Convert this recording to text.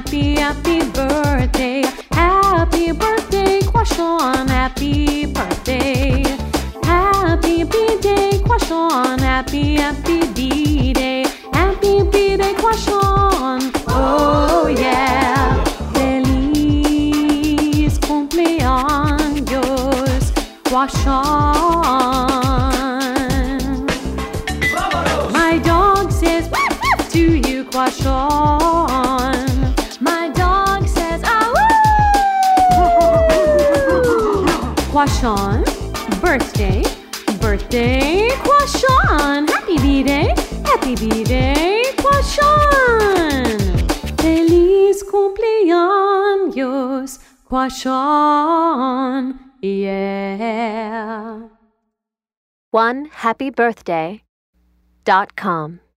happy, happy birthday. Happy birthday, Kwashon. Happy birthday. Happy B-Day, Kwashon. Happy, happy B-Day. Happy B-Day, Kwashon. Oh yeah. Feliz cumpleaños, Kwashon. My dog says to you, Kwashon. My dog says Kwashon, birthday, birthday, Kwashon. Happy B-Day, happy B-Day, Kwashon. Feliz cumpleaños, Kwashon, yeah. OneHappyBirthday.com